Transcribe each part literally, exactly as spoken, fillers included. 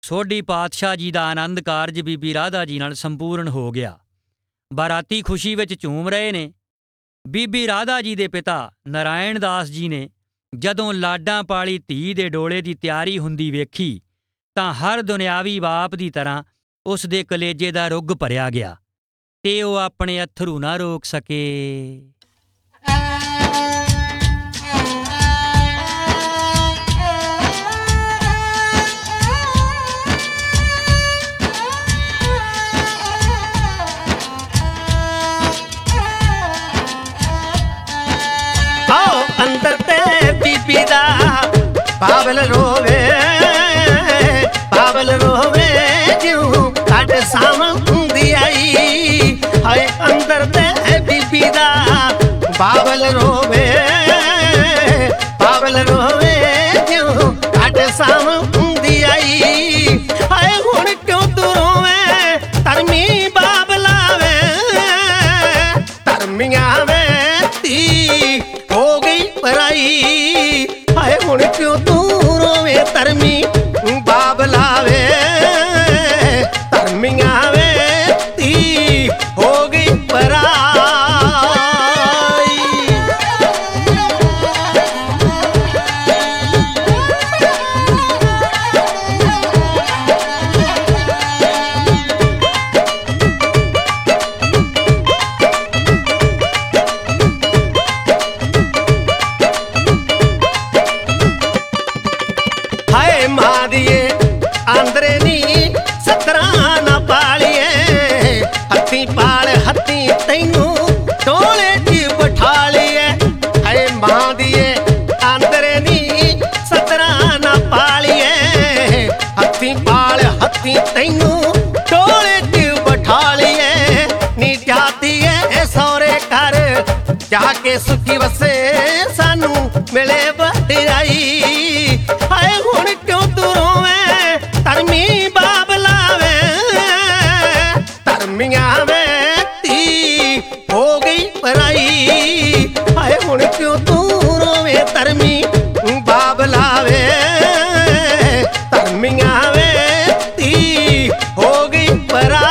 ਸੋਢੀ ਪਾਤਸ਼ਾਹ ਜੀ ਦਾ ਆਨੰਦ ਕਾਰਜ ਬੀਬੀ ਰਾਧਾ ਜੀ ਨਾਲ ਸੰਪੂਰਨ ਹੋ ਗਿਆ। ਬਾਰਾਤੀ ਖੁਸ਼ੀ ਵਿੱਚ ਝੂਮ ਰਹੇ ਨੇ। ਬੀਬੀ ਰਾਧਾ ਜੀ ਦੇ ਪਿਤਾ ਨਾਰਾਇਣ ਦਾਸ ਜੀ ਨੇ ਜਦੋਂ ਲਾਡਾਂ ਪਾਲੀ ਧੀ ਦੇ ਡੋਲੇ ਦੀ ਤਿਆਰੀ ਹੁੰਦੀ ਵੇਖੀ ਤਾਂ ਹਰ ਦੁਨਿਆਵੀ ਬਾਪ ਦੀ ਤਰ੍ਹਾਂ ਉਸ ਦੇ ਕਲੇਜੇ ਦਾ ਰੁੱਗ ਭਰਿਆ ਗਿਆ ਤੇ ਉਹ ਆਪਣੇ ਅੱਥਰੂ ਨਾ ਰੋਕ ਸਕੇ। ਆਓ ਅੰਦਰ ਤੇ ਬੀਬੀ ਦਾ ਬਾਬਲ ਰੋਵੇ, ਬਾਬਲ ਰੋਵੇ ਜਿਉਂ ਕੱਢ ਸਾਵੰਦੀ ਆਈ। ਹਾਏ ਅੰਦਰ ਤੇ ਬੀਬੀ ਦਾ ਬਾਬਲ ਰੋਵੇ, ਬਾਬਲ ਰੋਵੇ ਜਿਉਂ ਕੱਢ ਸਾਵੰਦੀ ਆਈ। ਹਾਏ ਹੁਣ ਕਿਉਂ ਤੂੰ ਰੋਵੇਂ ਧਰਮੀ ਬਾਬਲਾ ਵੇ, ਧਰਮੀਆਂ ਵੇ ਧੀ ਹੋ ਗਈ ਪਰਾਈ। ਹਾਏ ਹੁਣ ਕਿਉਂ ਤੂੰ ਰੋਵੇਂ ਧਰਮੀ ਬਾਬਲਾ ਵੇ, ਧਰਮੀਆਂ ਵੇ ਧੀ ਹੋ ਗਈ ਪਰਾਈ। ਹਾਏ ਮਾਂ ਦੀਏ ਆਂਦਰੇ ਨੀ ਸਤਰਾਂ ਨਾ ਪਾਲੀਏ, ਹੱਥੀਂ ਪਾਲ ਹੱਥੀਂ ਤੈਨੂੰ ਟੋਲੇ 'ਚ ਬਿਠਾ ਲਈਏ। ਹਾਏ ਮਾਂ ਦੀਏ ਆਂਦਰੇ ਨੀ ਸਤਰਾਂ ਨਾ ਪਾਲੀਏ, ਹੱਥੀਂ ਪਾਲ ਹੱਥੀਂ ਤੈਨੂੰ ਟੋਲੇ 'ਚ ਬਿਠਾ ਲਈਏ। ਨੀ ਜਾਤੀਏ ਸਹੁਰੇ ਘਰ ਜਾ ਕੇ ਸੁਖੀ ਵਸੇ ਸਾਨੂੰ ਮਿਲੇ ਵਡਿਆਈ। ਹਾਏ ਹੁਣ ਕਿਉਂ ਤੂੰ ਰੋਵੇਂ ਧਰਮੀ ਬਾਬਲਾ ਵੇ, ਧਰਮੀਆਂ ਵੇ ਧੀ ਹੋ ਗਈ ਪਰਾਈ। ਹਾਏ ਹੁਣ ਕਿਉਂ ਤੂੰ ਰੋਵੇਂ ਧਰਮੀ ਬਾਬਲਾ ਵੇ, ਧਰਮੀਆਂ ਵੇ ਧੀ ਹੋ ਗਈ ਪਰਾਈ।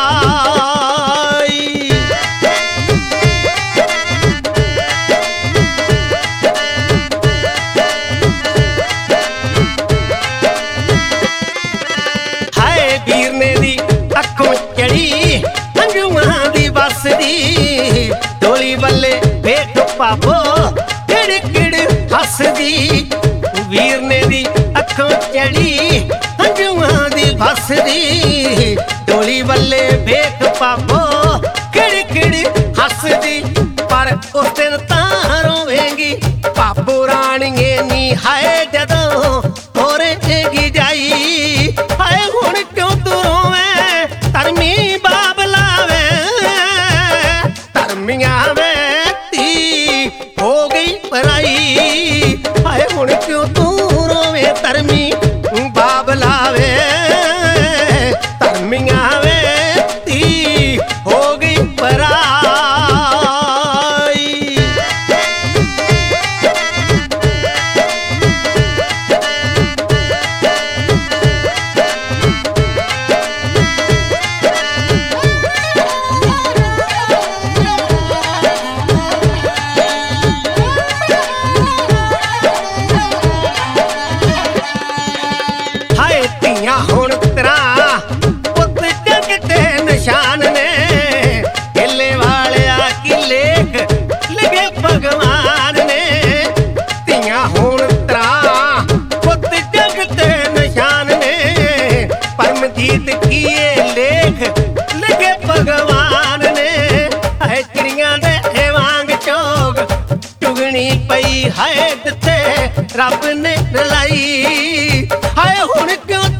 ਵੀਰਨੇ ਦੀ ਅੱਖੋਂ ਚੜੀ ਹੰਝੂਆਂ ਦੀ ਵਸਦੀ, ਡੋਲੀ ਬੱਲੇ ਵੇਖ ਪਾਪੋ ਕਿੜ ਕਿੜ ਹੱਸਦੀ। ਵੀਰਨੇ ਦੀ ਅੱਖੋਂ ਚੜੀ ਹੰਝੂਆਂ ਦੀ ਵਸਦੀ, ਡੋਲੀ ਬੱਲੇ ਵੇਖ ਪਾਪੋ ਕਿੜ ਕਿੜ ਹੱਸਦੀ। ਪਰ ਉਸ ਦਿਨ ਤਾਂ ਰੋਵੇਂਗੀ ਪਾਪੋ ਰਾਣੀਏ ਨੀ, ਹਾਏ ਜਦੋਂ ਹੋਰੇਗੀ ਜਾਈ। ਹਾਏ ਹੁਣ ਕਿਉਂ ਤੂੰ ਰੋਵੇਂ ਧਰਮੀ ਬਾਬਲਾ ਵੇ, ਧਰਮੀਆਂ ਵੇ ਧੀ ਹੋ ਗਈ ਪਰਾਈ। ਹਾਏ ਹੁਣ ਕਿਉਂ ਤੂੰ ਰੋਵੇਂ ਧਰਮੀ ਬਾਬਲਾ ਵੇ, ਧਰਮੀਆਂ ਵੇ ਧੀ ਹੋ ਗਈ ਪਰਾਈ। ਹਾਏ ਧੀਆਂ ਹੁਣ ਤੇਰਾ ਪੁੱਤ ਜਗ ਤੇ ਨਿਸ਼ਾਨ ਨੇ, ਹਿੱਲੇ ਵਾਲਿਆ ਕੀ ਲੇਖ ਲਿਖੇ ਭਗਵਾਨ ਨੇ। ਧੀਆਂ ਹੁਣ ਤੇਰਾ ਪੁੱਤ ਜਗ ਤੇ ਨਿਸ਼ਾਨ ਨੇ, ਪਰਮਜੀਤ ਕੀ ਇਹ ਲੇਖ ਲਿਖੇ ਭਗਵਾਨ ਨੇ। ਹਾਏ ਚਿੜੀਆਂ ਦੇ ਵਾਂਗ ਚੋਗ ਚੁਗਣੀ ਪਈ, ਹਾਏ ਜਿੱਥੇ ਰੱਬ ਨੇ ਰਲਾਈ। ਹਾਏ ਹੁਣ ਕਿਉਂ